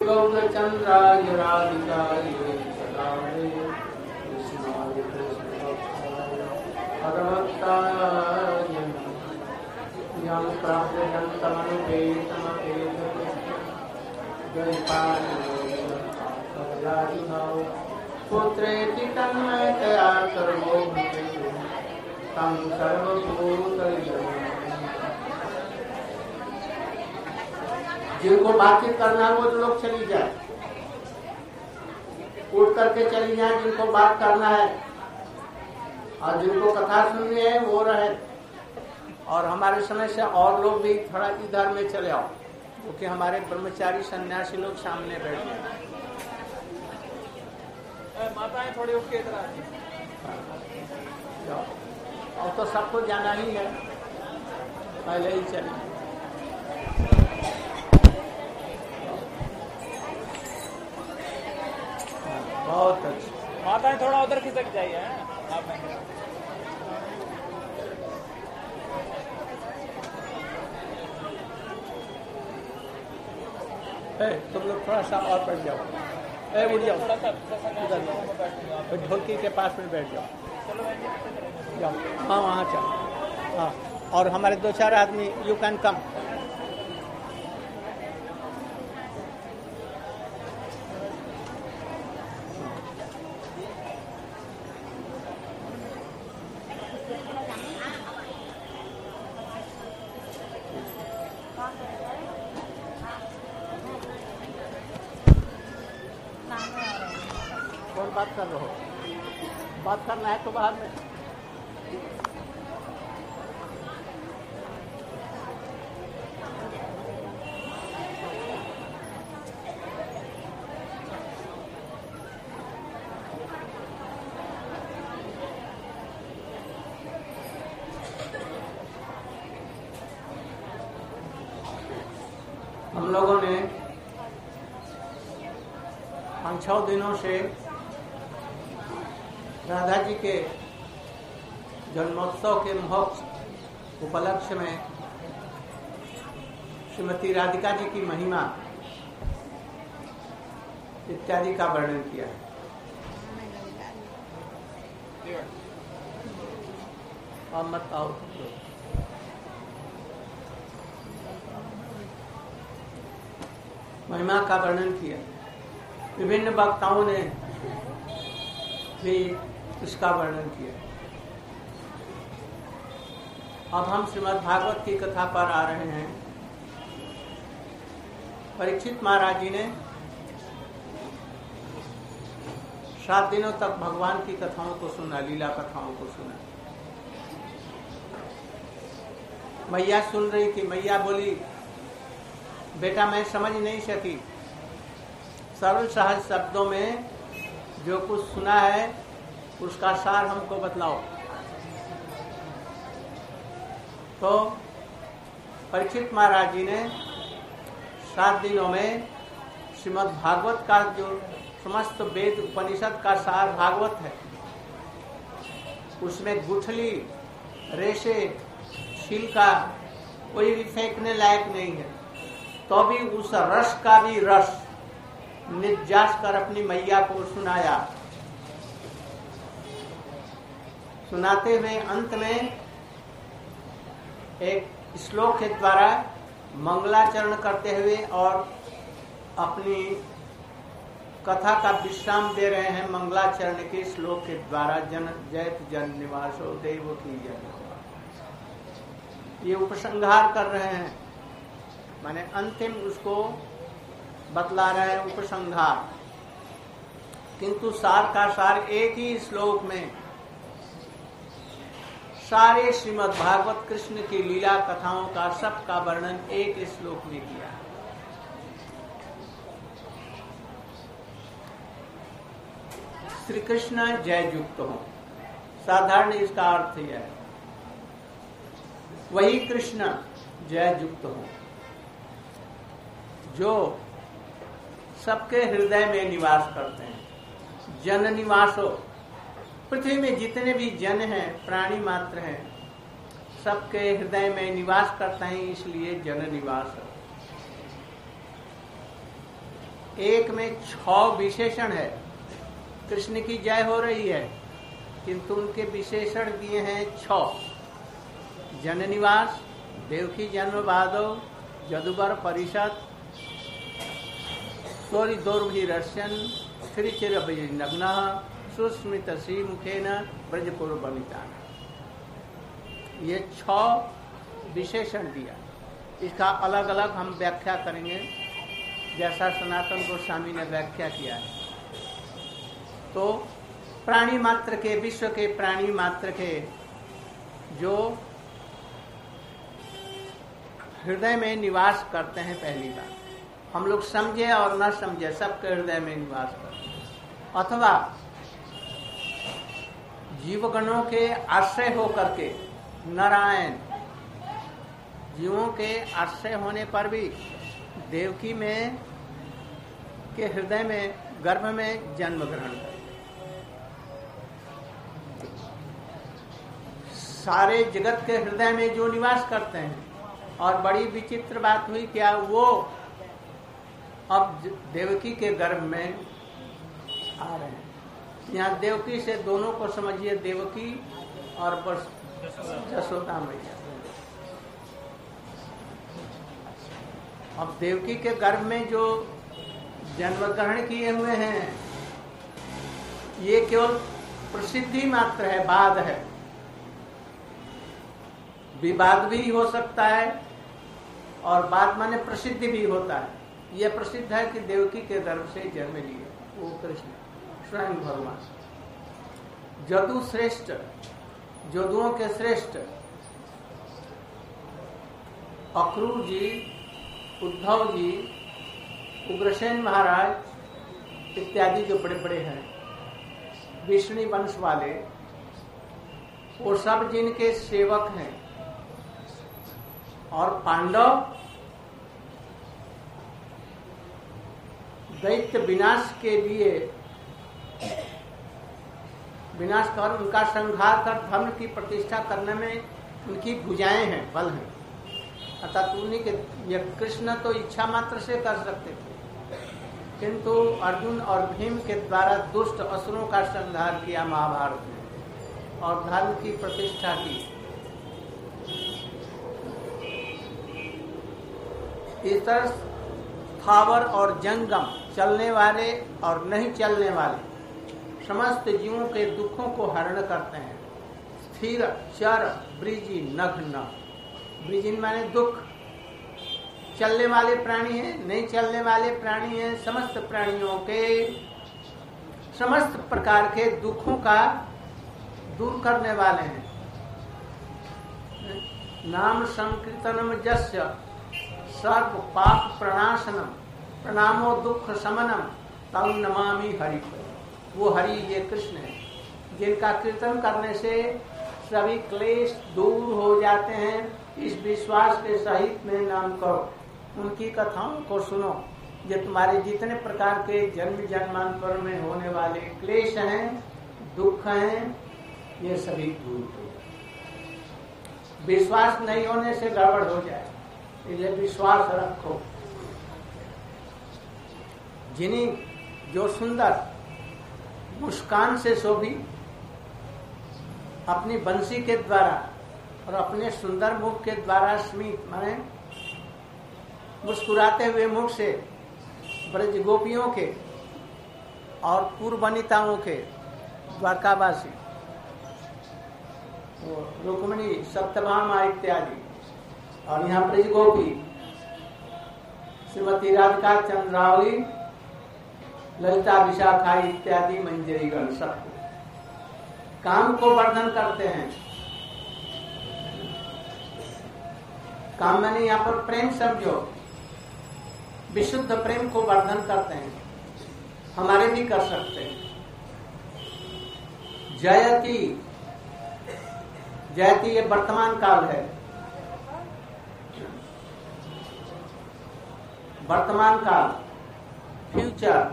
गौरचंद्राय राधिकाय सदाय कृष्णाय कृष्णभक्ताय परमभक्ताय यं प्राप्यन्तमनुपेतमपेतकृष्ण पुत्रेति तन्मयतया सर्वो तं सर्वभूतैः। जिनको बातचीत करना है वो लोग चली जाए, उठ करके चली जाए जिनको बात करना है, और जिनको कथा सुननी है वो रहे। और हमारे समय से और लोग भी थोड़ा इधर में चले आओ, क्योंकि हमारे ब्रह्मचारी सन्यासी लोग सामने बैठे हैं। माताएं थोड़ी उठ के इधर आ जाओ, और तो सबको जाना ही है, पहले ही चलिए। बहुत अच्छा, माताएं थोड़ा उधर खिसक जाइए। आप तुम लोग थोड़ा सा और बैठ जाओ, उठ जाओ, ढोलकी के पास में बैठ जाओ। जाओ, हाँ वहाँ चलो, हाँ। और हमारे 2-4 आदमी, यू कैन कम। कौन बात कर रहे हो? बात करना है तो बाहर में। हम लोगों ने 5-6 दिनों से राधा जी के जन्मोत्सव के महोत्सव उपलक्ष्य में श्रीमती राधिका जी की महिमा इत्यादि का वर्णन किया है। और मत आओ, महिमा का वर्णन किया। विभिन्न वक्ताओं ने भी इसका वर्णन किया। अब हम श्रीमद् भागवत की कथा पर आ रहे हैं। परीक्षित महाराज जी ने 7 दिनों तक भगवान की कथाओं को सुना, लीला कथाओं को सुना। मैया सुन रही थी। मैया बोली, बेटा मैं समझ नहीं सकी, सरल सहज शब्दों में जो कुछ सुना है उसका सार हमको बतलाओ। तो परीक्षित महाराज जी ने 7 दिनों में श्रीमद् भागवत का जो समस्त वेद उपनिषद का सार भागवत है, उसमें गुठली, रेशे, छिलका कोई भी फेंकने लायक नहीं है, तो भी उस रस का भी रस निजास कर अपनी मैया को सुनाया। सुनाते हुए अंत में एक श्लोक के द्वारा मंगलाचरण करते हुए और अपनी कथा का विश्राम दे रहे हैं। मंगलाचरण के श्लोक के द्वारा जन जयत जन निवासो देवकी जन, ये उपसंहार कर रहे हैं, माने अंतिम उसको बतला रहे हैं, उपसंहार। किंतु सार का सार एक ही श्लोक में सारे श्रीमद् भागवत कृष्ण की लीला कथाओं का सबका वर्णन एक श्लोक में किया। श्री कृष्ण जय युक्त हो, साधारण इसका अर्थ यह है, वही कृष्ण जय युक्त हो जो सबके हृदय में निवास करते हैं। जन निवासो, पृथ्वी में जितने भी जन हैं, प्राणी मात्र हैं, सबके हृदय में निवास करते हैं, इसलिए जन निवास। एक में 6 विशेषण है। कृष्ण की जय हो रही है, किंतु उनके विशेषण दिए हैं 6। जननिवास, देवकी जन्म बाधव, जदुबर परिषद, सौरी दौर्भिरस्यन, श्रीचिर नग्न, सुस्मित श्री मुखेन ब्रजपुर बलिता। ये 6 विशेषण दिया। इसका अलग अलग हम व्याख्या करेंगे, जैसा सनातन गोस्वामी ने व्याख्या किया है। तो प्राणी मात्र के, विश्व के प्राणी मात्र के जो हृदय में निवास करते हैं, पहली बात हम लोग समझे और न समझे सबके हृदय में निवास करते हैं, अथवा जीवगणों के आश्रय होकर के नारायण, जीवों के आश्रय होने पर भी देवकी में के हृदय में, गर्भ में जन्म ग्रहण कर सारे जगत के हृदय में जो निवास करते हैं। और बड़ी विचित्र बात हुई क्या, वो अब देवकी के गर्भ में आ रहे हैं। यहाँ देवकी से दोनों को समझिए, देवकी और जसोदा मैया। अब देवकी के गर्भ में जो जन्म ग्रहण किए हुए हैं, ये केवल प्रसिद्धि मात्र है, बाद है। विवाद भी हो सकता है और बाद माने प्रसिद्धि भी होता है। यह प्रसिद्ध है कि देवकी के गर्भ से जन्म लिए वो कृष्ण स्वयं भगवान। जदु श्रेष्ठ, जदुओं के श्रेष्ठ अक्रूर जी, उद्धव जी, उग्रसेन महाराज इत्यादि जो बड़े बड़े हैं विष्णु वंश वाले, वो सब जिनके सेवक हैं। और पांडव दैत्य विनाश के लिए, विनाश कर उनका संहार कर धर्म की प्रतिष्ठा करने में उनकी भुजाएं हैं, बल हैं। अर्थात उन्हीं के, यह कृष्ण तो इच्छा मात्र से कर सकते थे, किंतु अर्जुन और भीम के द्वारा दुष्ट असुरों का संहार किया महाभारत में और धर्म की प्रतिष्ठा की। इस तरह स्थावर और जंगम, चलने वाले और नहीं चलने वाले समस्त जीवों के दुखों को हरण करते हैं। स्थिर, चर, ब्रिजी, नग्न। ब्रिजिन माने दुख, चलने वाले प्राणी हैं, नहीं चलने वाले प्राणी हैं, समस्त प्राणियों के समस्त प्रकार के दुखों का दूर करने वाले हैं। नाम संकीर्तनम जस्य सर्व पाप प्रणाशनम प्रणामो दुख समनम तम नमामि हरि। वो हरि ये कृष्ण है, जिनका कीर्तन करने से सभी क्लेश दूर हो जाते हैं। इस विश्वास के सहित में नाम करो, उनकी कथाओं को सुनो। ये तुम्हारे जितने प्रकार के जन्म जन्मांतर में होने वाले क्लेश हैं, दुख हैं, ये सभी दूर हो जाए। विश्वास नहीं होने से गड़बड़ हो जाए, इसलिए विश्वास रखो। जिन्हीं जो सुंदर मुस्कान से शोभी, अपनी बंसी के द्वारा और अपने सुंदर मुख के द्वारा स्मित माने मुस्कुराते हुए मुख से ब्रज गोपियों के और पूर्व वनिताओं के, द्वारकावासी रुक्मिणी, सत्यभामा इत्यादि, और यहाँ ब्रज गोपी श्रीमती राधिका, चंद्रावली, ललिता, विशाखा इत्यादि मंजरीगण सब काम को वर्धन करते हैं। काम मैंने यहाँ पर प्रेम समझो, विशुद्ध प्रेम को वर्धन करते हैं, हमारे भी कर सकते हैं। जयति, जयति ये वर्तमान काल है, वर्तमान काल, फ्यूचर।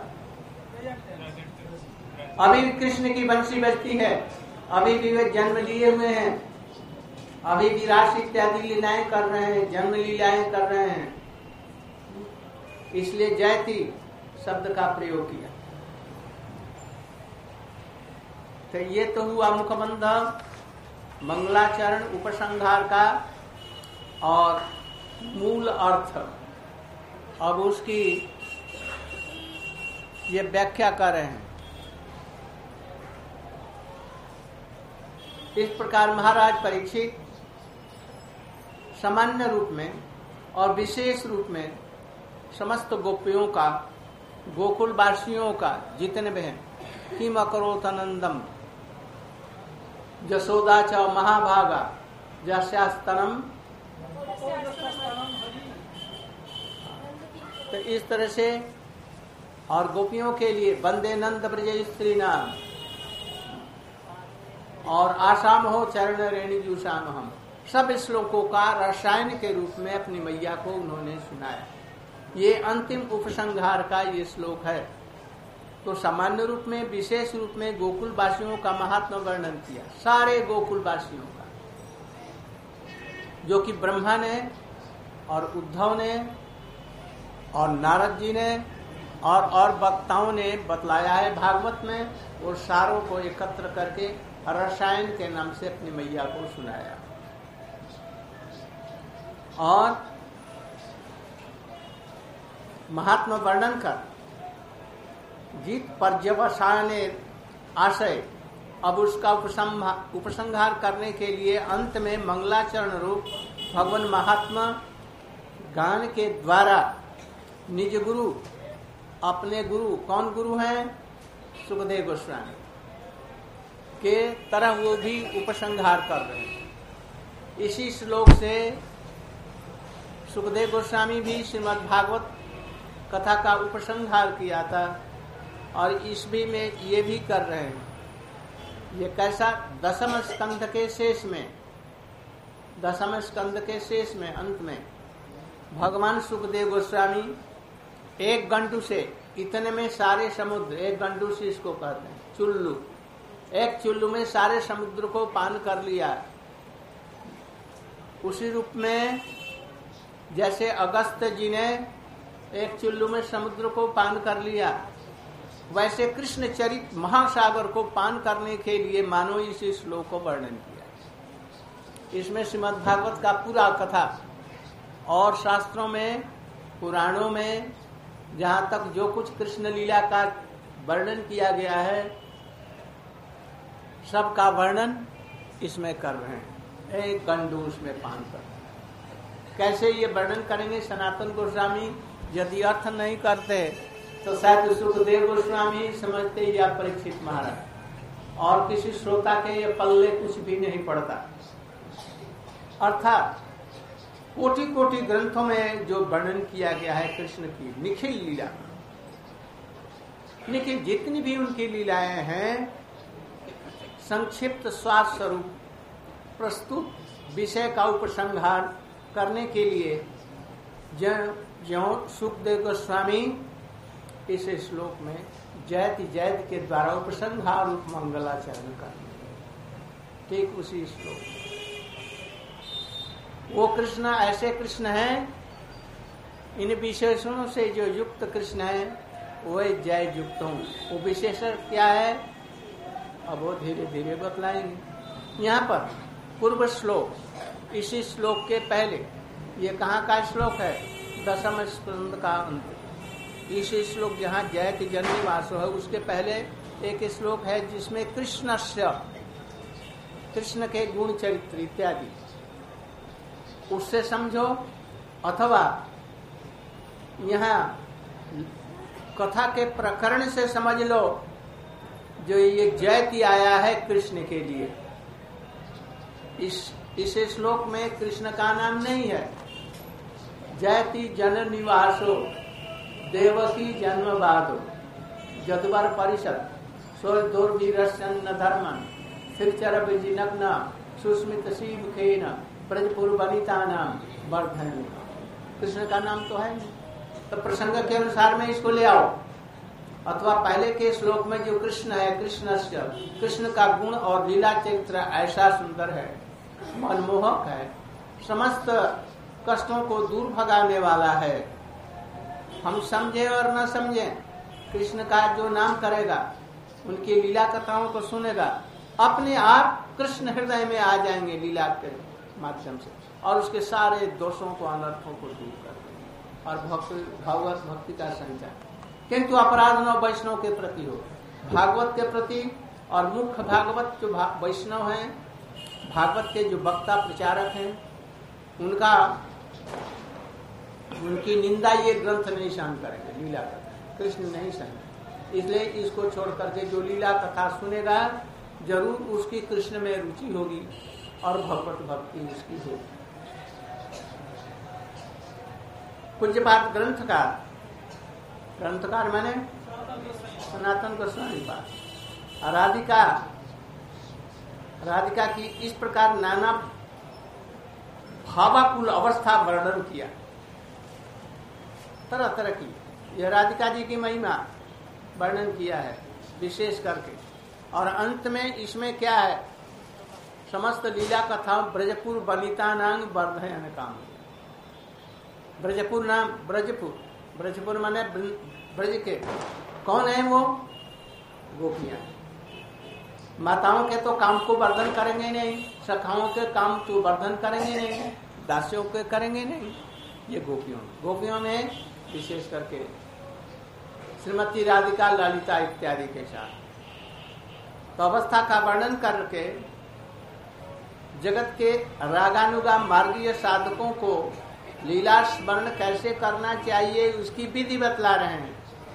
अभी भी कृष्ण की बंसी बजती है, अभी भी वे जन्म लिए हुए हैं, अभी भी रास इत्यादि लीलाएं कर रहे हैं, जन्म लीलाएं कर रहे हैं। इसलिए जयति शब्द का प्रयोग किया। तो ये तो हुआ मुखबंध मंगलाचरण उपसंहार का और मूल अर्थ। अब उसकी ये व्याख्या कर रहे हैं। इस प्रकार महाराज परीक्षित सामान्य रूप में और विशेष रूप में समस्त गोपियों का, गोकुल वासियों का जितने भी हैं, किम अकरोत आनंदम जसोदा च महाभागा जस्यास्तनम। तो इस तरह से और गोपियों के लिए वंदे नंद ब्रज स्त्री नाम और आसाम हो चरण रेणी जूसाम हम, सब श्लोकों का रसायन के रूप में अपनी मैया को उन्होंने सुनाया। ये अंतिम उपसंहार का ये श्लोक है। तो सामान्य रूप में, विशेष रूप में गोकुल वासियों का महात्मा वर्णन किया, सारे गोकुल वासियों का, जो कि ब्रह्मा ने और उद्धव ने और नारद जी ने और वक्ताओं ने बतलाया है भागवत में, और सारों को एकत्र करके रसायन के नाम से अपनी मैया को सुनाया। और महात्मा वर्णन कर गीत पर्यवसान आशय, अब उसका उपसंहार करने के लिए अंत में मंगलाचरण रूप भगवान महात्मा गान के द्वारा निज गुरु, अपने गुरु, कौन गुरु हैं? सुखदेव गोस्वामी के तरह वो भी उपसंहार कर रहे हैं। इसी श्लोक से सुखदेव गोस्वामी भी श्रीमद् भागवत कथा का उपसंहार किया था, और इसभी में ये भी कर रहे हैं। ये कैसा? दसम स्कंध के शेष में, दसम स्कंध के शेष में अंत में भगवान सुखदेव गोस्वामी एक गंटू से, इतने में सारे समुद्र, एक गंटू से इसको कहते हैं चुल्लू, एक चुल्लू में सारे समुद्र को पान कर लिया। उसी रूप में जैसे अगस्त जी ने एक चुल्लू में समुद्र को पान कर लिया, वैसे कृष्ण चरित महासागर को पान करने के लिए मानो इस श्लोक को वर्णन किया। इसमें श्रीमद् भागवत का पूरा कथा और शास्त्रों में, पुराणों में जहाँ तक जो कुछ कृष्ण लीला का वर्णन किया गया है, सबका वर्णन इसमें कर रहे हैं। एक गंडू उसमें पान कर, कैसे ये वर्णन करेंगे सनातन गोस्वामी? यदि अर्थ नहीं करते तो शायद सुखदेव गोस्वामी समझते या परीक्षित महाराज, और किसी श्रोता के ये पल्ले कुछ भी नहीं पड़ता। अर्थात कोटि कोटि ग्रंथों में जो वर्णन किया गया है कृष्ण की निखिल लीला, लेकिन जितनी भी उनकी लीलाएं हैं, संक्षिप्त स्वाद स्वरूप प्रस्तुत विषय का उपसंहार करने के लिए जो सुखदेव गोस्वामी इस श्लोक में जयति जयति के द्वारा उपसंहार रूप मंगलाचरण करते, ठीक उसी श्लोक। वो कृष्ण ऐसे कृष्ण हैं, इन विशेषणों से जो युक्त कृष्ण है, वही जय युक्त हूँ। वो विशेषण क्या है, अब वो धीरे धीरे बतलाएंगे। यहाँ पर पूर्व श्लोक, इसी श्लोक के पहले, ये कहाँ का श्लोक है? दसम स्कंद का अंत। इसी श्लोक जहाँ जयति जन्मी वासो है, उसके पहले एक श्लोक है जिसमें कृष्णस्य, कृष्ण के गुण चरित्र इत्यादि, उससे समझो, अथवा यहाँ कथा के प्रकरण से समझ लो, जो ये जयति आया है कृष्ण के लिए। इस श्लोक में कृष्ण का नाम नहीं है। जयति जन निवासो देवकी जन्म बादो जदवर परिषद सो दुर्वीरस्यन्न धर्मन फिरचर विजिनग्न सुस्मित शिव खेन ब्रजपुर वनिता नाम वर्धन। कृष्ण का नाम तो है नहीं, तो प्रसंग के अनुसार में इसको ले आओ। अथवा पहले के श्लोक में जो कृष्ण है, कृष्ण का गुण और लीला चरित्र ऐसा सुंदर है, मनमोहक है, समस्त कष्टों को दूर भगाने वाला है। हम समझे और न समझे, कृष्ण का जो नाम करेगा, उनकी लीला कथाओं को सुनेगा, अपने आप कृष्ण हृदय में आ जाएंगे लीला के माध्यम से, और उसके सारे दोषों को, अनर्थों को दूर कर देंगे और भागवत भक्ति का संचार। किंतु अपराध न वैष्णव के प्रति हो, भागवत के प्रति। और मुख्य भागवत जो वैष्णव हैं, भागवत के जो वक्ता प्रचारक हैं, उनकी निंदा ये ग्रंथ नहीं सहन करेंगे, लीला कथा कृष्ण नहीं सहन। इसलिए इसको छोड़ करके जो लीला कथा सुनेगा, जरूर उसकी कृष्ण में रुचि होगी और भगवत भक्ति उसकी होगी। पूज्यपाद ग्रंथकार माने सनातन गोस्वामी पाद। राधिका की इस प्रकार नाना भावाकुल अवस्था वर्णन किया, तरह तरह की। यह राधिका जी की महिमा वर्णन किया है विशेष करके। और अंत में इसमें क्या है, समस्त लीला कथा ब्रजपुर बलिता नांग वर्धयन काम। ब्रजपुर नाम, ब्रजपुर माने ब्रज के। कौन है वो? गोपियां। माताओं के तो काम को वर्धन करेंगे नहीं, सखाओं के काम तो वर्धन करेंगे नहीं, दासियों के करेंगे नहीं, ये गोपियों में विशेष करके श्रीमती राधिका, ललिता इत्यादि के साथ तो अवस्था का वर्णन करके जगत के रागानुगा मार्गीय साधकों को लीला स्मरण कैसे करना चाहिए उसकी विधि बतला रहे हैं।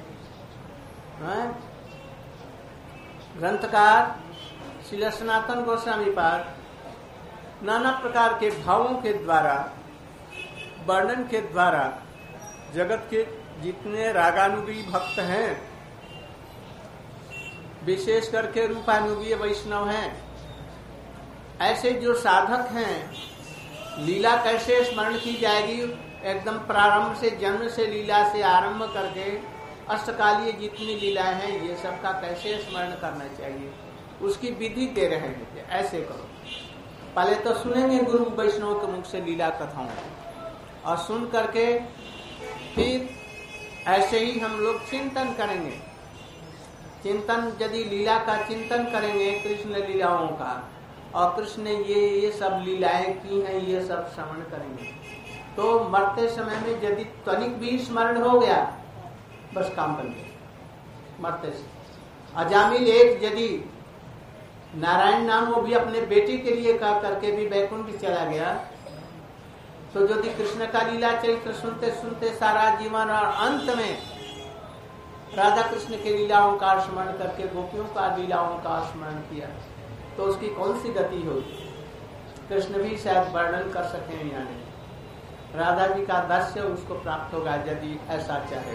ग्रंथकार श्री सनातन गोस्वामी पाद नाना प्रकार के भावों के द्वारा, वर्णन के द्वारा जगत के जितने रागानुगी भक्त हैं, विशेष करके रूपानुगी वैष्णव हैं, ऐसे जो साधक हैं, लीला कैसे स्मरण की जाएगी, एकदम प्रारंभ से, जन्म से लीला से आरंभ करके अष्टकालीय जितनी लीलाएं हैं, ये सबका कैसे स्मरण करना चाहिए उसकी विधि दे रहे हैं। ऐसे करो, पहले तो सुनेंगे गुरु वैष्णव के मुख से लीला कथाओं को, और सुन करके फिर ऐसे ही हम लोग चिंतन करेंगे। चिंतन यदि लीला का चिंतन करेंगे, कृष्ण लीलाओं का, और कृष्ण ने ये सब लीलाएं की हैं, ये सब श्रवण करेंगे, तो मरते समय में यदि तनिक भी स्मरण हो गया, बस काम बन गया मरते से। अजामिल एक यदि नारायण नाम वो भी अपने बेटे के लिए कहा करके भी वैकुंठ चला गया, तो यदि कृष्ण का लीला चरित्र सुनते सुनते सारा जीवन और अंत में राधा कृष्ण के लीलाओं का स्मरण करके गोपियों का लीलाओं का स्मरण किया, तो उसकी कौन सी गति होगी। कृष्ण भी शायद वर्णन कर सके या नहीं, राधा जी का दर्शन उसको प्राप्त होगा यदि ऐसा चाहे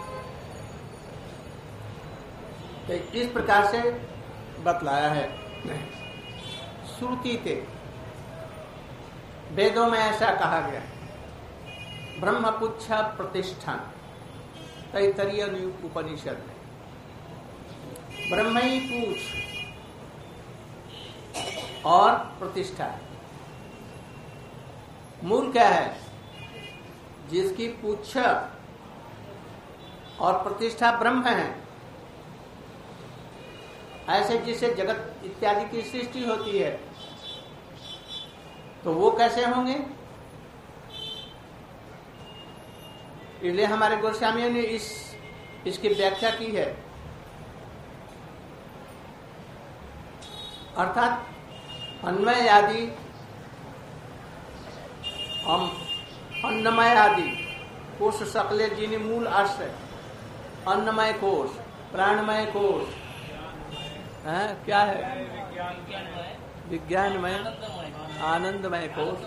तो इस प्रकार से बतलाया है। श्रुति के वेदों में ऐसा कहा गया, ब्रह्मपुच्छ प्रतिष्ठान, तैतरीय उपनिषद में ब्रह्म ही पूछ और प्रतिष्ठा। मूल क्या है? जिसकी पूछ और प्रतिष्ठा ब्रह्म है। ऐसे जिसे जगत इत्यादि की सृष्टि होती है, तो वो कैसे होंगे? इसलिए हमारे गोस्वामियों ने इसकी व्याख्या की है। अर्थात अन्वय आदि, अन्नमय आदि कोश सकले जिन मूल आश्रय, अन्नमय कोश, प्राणमय कोश, क्या है? विज्ञानमय, आनंदमय कोश।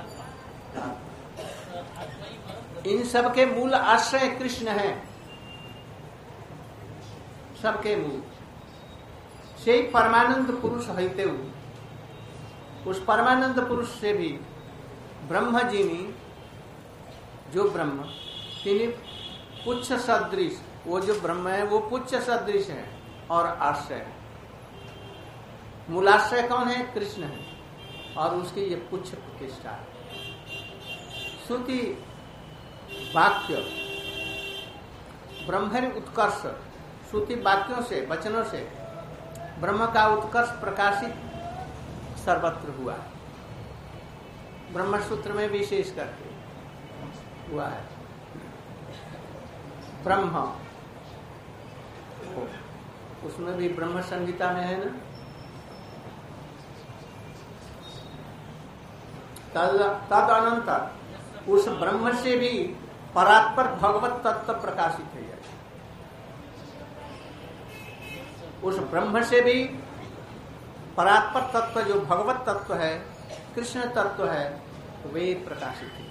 इन सबके मूल आश्रय कृष्ण है। सबके मूल से परमानंद पुरुष होते हुए, उस परमानंद पुरुष से भी ब्रह्म जी ने, जो ब्रह्म तिनी पुच्छ सदृश, वो जो ब्रह्म है वो पुच्छ सदृश है और आश्रय है। मूलाश्रय कौन है? कृष्ण है, और उसकी ये पुच्छ प्रतिष्ठा है। श्रुति वाक्य ब्रह्म उत्कर्ष श्रुति वाक्यों से, वचनों से ब्रह्म का उत्कर्ष प्रकाशित सर्वत्र हुआ है। ब्रह्म सूत्र में विशेष करके हुआ है। ब्रह्म, उसमें भी ब्रह्म संहिता में है ना, तद अनंतर उस ब्रह्म से भी परात्पर भगवत तत्व प्रकाशित है। उस ब्रह्म से भी परात्पर तत्व जो भगवत तत्व है, कृष्ण तत्व है, वे प्रकाशित है।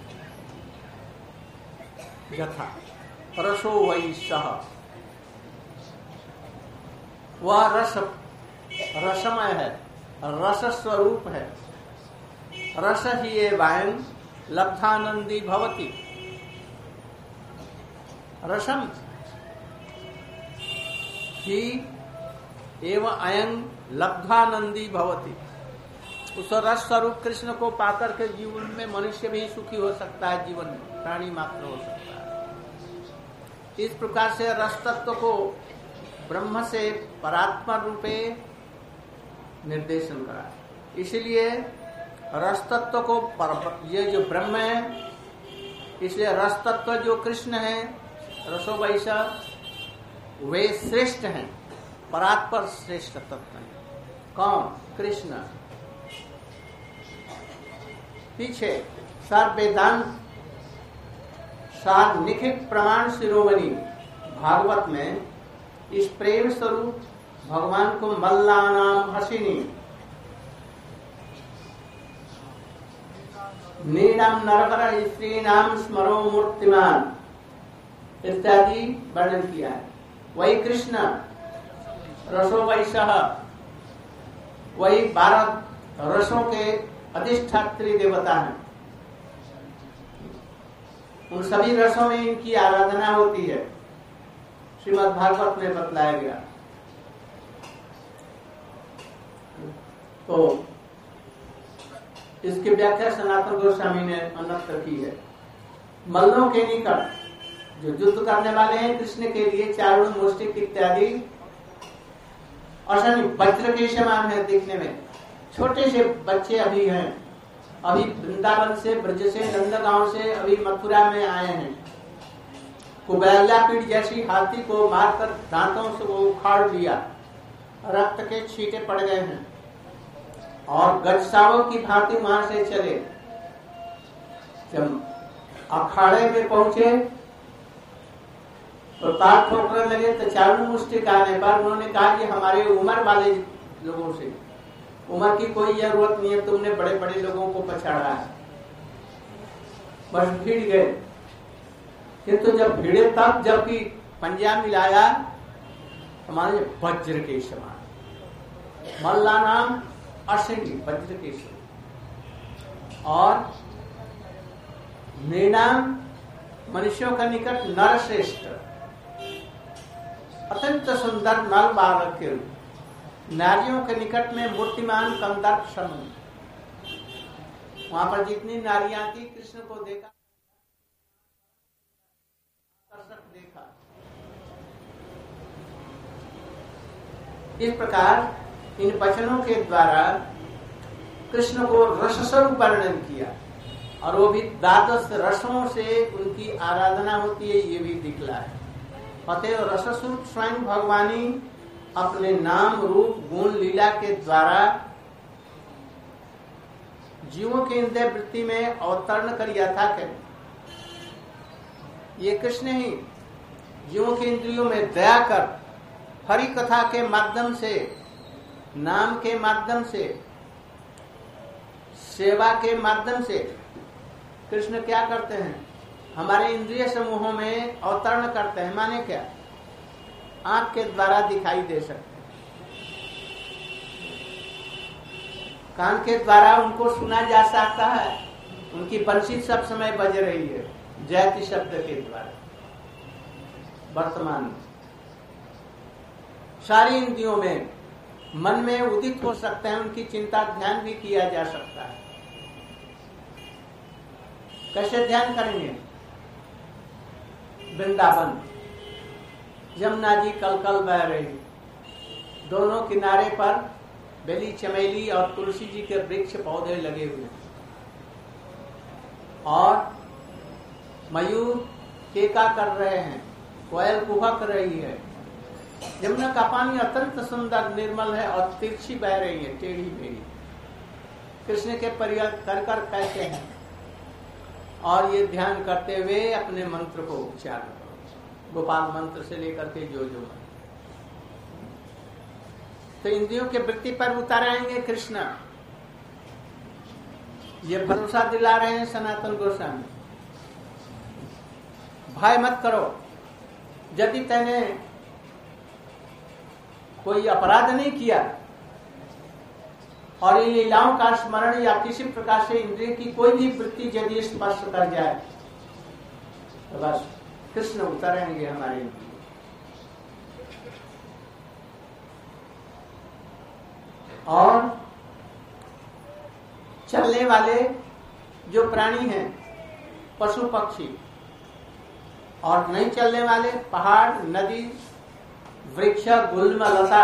यथा रसो वै सह, वह रसमय है, रस स्वरूप है। रस ही एवं लब्धानंदी भवति। रसम ही एवं अयं लब्धानंदी भवति। उस रस स्वरूप कृष्ण को पाकर के जीवन में मनुष्य भी सुखी हो सकता है, जीवन में प्राणी मात्र हो सकता है। इस प्रकार से रस तत्व को ब्रह्म से परात्मा रूपे निर्देशन करा। इसलिए रस तत्व को, ये जो ब्रह्म है, इसलिए रस तत्व जो कृष्ण है, रसो वैसा, वे श्रेष्ठ हैं, परात्पर श्रेष्ठ तत्व है। कौन? कृष्ण। पीछे सर्ववेदांत सार्वनिखिक प्रमाण शिरोमणि भागवत में इस प्रेम स्वरूप भगवान को मल्लानाम हसिनी, नीडम नरवर स्त्रीणाम स्मरो मूर्तिमान इत्यादि वर्णन किया है। वही कृष्ण रसो वैसह, वही 12 रसों के अधिष्ठात्री देवता हैं। उन सभी रसों में इनकी आराधना होती है, श्रीमद् भागवत में बतलाया गया। तो इसकी व्याख्या सनातन गोस्वामी ने अन्यत्र की है। मल्लों के निकट जो युद्ध करने वाले हैं कृष्ण के लिए, चारुण मुष्टिक इत्यादि अशनि वज्र के समान है दिखने में। छोटे से बच्चे अभी हैं, अभी वृंदावन से, ब्रज से, नंदगांव से अभी मथुरा में आए हैं। कुबेलापीठ जैसी हाथी को मारकर दांतों से वो उखाड़ दिया, रक्त के छींटे पड़ गए हैं, और गजसावों की भांति वहां से चले। जब अखाड़े में पहुंचे तो ताक ठोकने लगे। तो चारुण मुष्टिक आने पर उन्होंने कहा कि हमारे उम्र वाले लोगों से, उम्र की कोई जरूरत नहीं है, तुमने बड़े बड़े लोगों को पछाड़ा है। बस भिड़ गए। किंतु जब भिड़े तब जबकि पंजा मिलाया, हमारे वज्र के समान, मल्ला नाम अशनि वज्र के समान, और नृणाम मनुष्यों का निकट नर श्रेष्ठ, अत्यंत सुंदर नर बालक के रूप, नारियों के निकट में मूर्तिमान कंदर्प समूह। वहां पर जितनी नारियां थी कृष्ण को देखा, देखा। इस प्रकार इन वचनों के द्वारा कृष्ण को रस स्वरूप वर्णन किया, और वो भी 12 रसों से उनकी आराधना होती है, ये भी दिखला है। अतः रस स्वरूप स्वयं भगवानी अपने नाम रूप गुण लीला के द्वारा जीवों के इंद्रिय वृत्ति में अवतरण कर यथा करें। ये कृष्ण ही जीवों के इंद्रियों में दया कर हरि कथा के माध्यम से, नाम के माध्यम से, सेवा के माध्यम से कृष्ण क्या करते हैं? हमारे इंद्रिय समूहों में अवतरण करते हैं। माने क्या? आंख के द्वारा दिखाई दे सकते हैं, कान के द्वारा उनको सुना जा सकता है, उनकी बंसी सब समय बज रही है जयति शब्द के द्वारा। वर्तमान में सारी इंद्रियों में, मन में उदित हो सकते हैं, उनकी चिंता ध्यान भी किया जा सकता है। कैसे ध्यान करेंगे? वृंदावन, यमुना जी कल कल बह रही, दोनों किनारे पर बेली चमेली और तुलसी जी के वृक्ष पौधे लगे हुए और मयूर केका कर रहे हैं, कोयल कुहक रही है। यमुना का पानी अत्यंत सुंदर निर्मल है और तिरछी बह रही है, टेढ़ी मेढ़ी। कृष्ण के परिवार कर कर कहते हैं और ये ध्यान करते हुए अपने मंत्र को उच्चारण करो, गोपाल मंत्र से लेकर के जो जो तो इंद्रियों के वृत्ति पर उतर आएंगे कृष्ण। ये भरोसा दिला रहे हैं सनातन गोस्वामी, भय मत करो। यदि तैने कोई अपराध नहीं किया और इन लीलाओं का स्मरण या किसी प्रकार से इंद्रिय की कोई भी वृत्ति यदि स्पर्श कर जाए तो बस कृष्ण उतरेंगे हमारे इंद्रिय। और चलने वाले जो प्राणी हैं, पशु पक्षी, और नहीं चलने वाले पहाड़, नदी, वृक्ष, गुल्म, लता,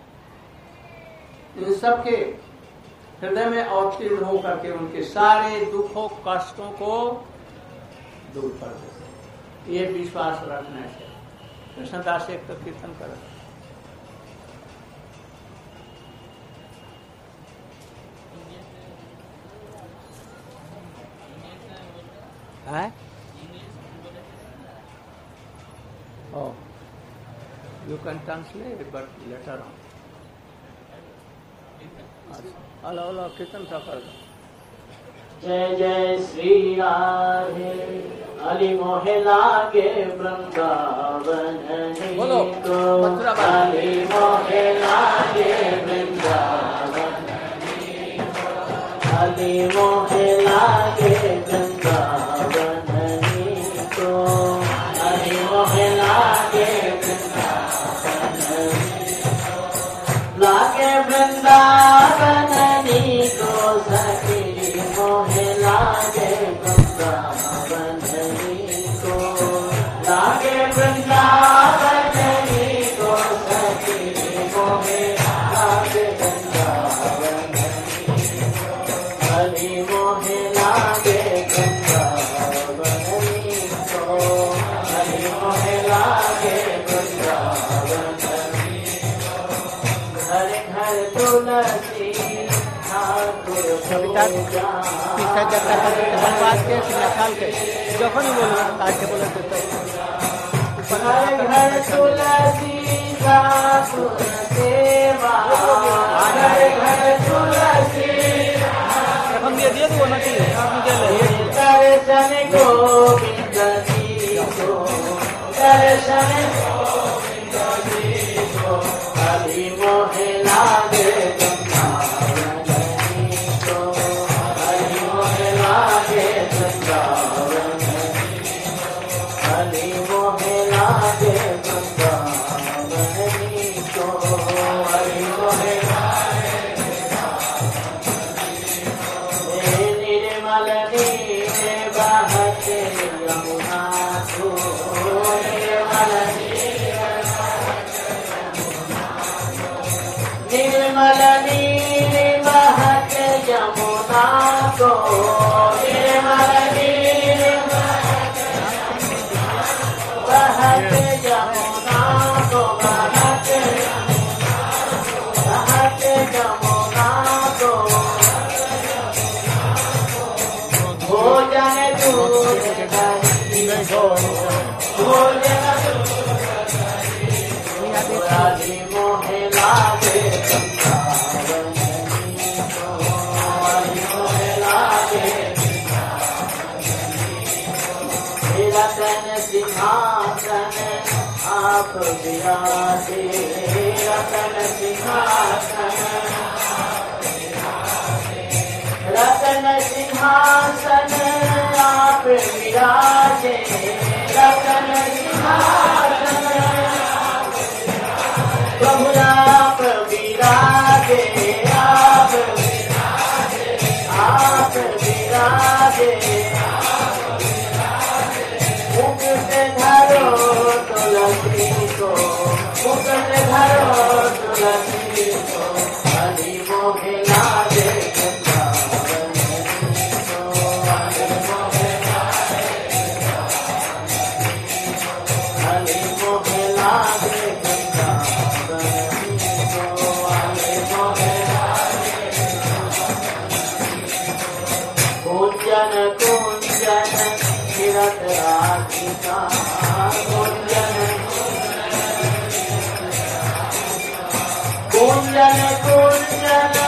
इन सब के हृदय में अवतीर्ण होकर के उनके सारे दुखों कष्टों को दूर कर देते। ये विश्वास रखने से कृष्णदास एक तो कीर्तन कर है। Oh, you can translate, but later on. Hello hello kirtan सा कर दो। जय जय श्री राधे, अली मोहे लागे वृंदावन बोलो, को, अली मोहे लागे वृंदावन, अली मोहे लागे वृंदावन को, अली मोहे लागे लागे वृंदावन को, सखी मोहे लागे वृंदावन को, लागे वृंदावन को, सखी मोहे लागे वृंदावन, हरि मोहे लागे वृंदावन को, हरि मोहे लागे वृंदावन। तुलसी ठाकुर धन्यवाद के निकाल के जखन बोलो काट के बोले घर तुलसी ठाकुर सेवा, घर तुलसी हम ये दिए तो नहीं दर्शन गोविंद जी को, दर्शन गोविंद जी को, हरि मोहे लागे वृंदावन को, हरि मोहे लागे वृंदावन, हरि मोहे लागे वृंदावन को, हरि मोहे निर्मल नीले बहते यमुना को, निर्मल निर्मल नीले बहते यमुना को, निर्मल नीले बहते यमुना को, बहते यमुना को, भोजन दूध नहीं, भोजन हरि मोहे लागे वृंदावन को, हरि मोहे लागे रतन सिंहासन आप विराजे, रतन सिंहासन, रतन सिंहासन आप विराजे, रतन सिंहासन प्रभु आप विराजे, आप विराजे, मुकुट धरो तुलसी को, धरो तुलसी को हरि मोहे लागे वृंदावन को हरि मोहे हरि मोहे लागे वृंदावन को हरि मोहे कुंजन कुंजन फिरत राधिका कुंजन कुंजन कुंजन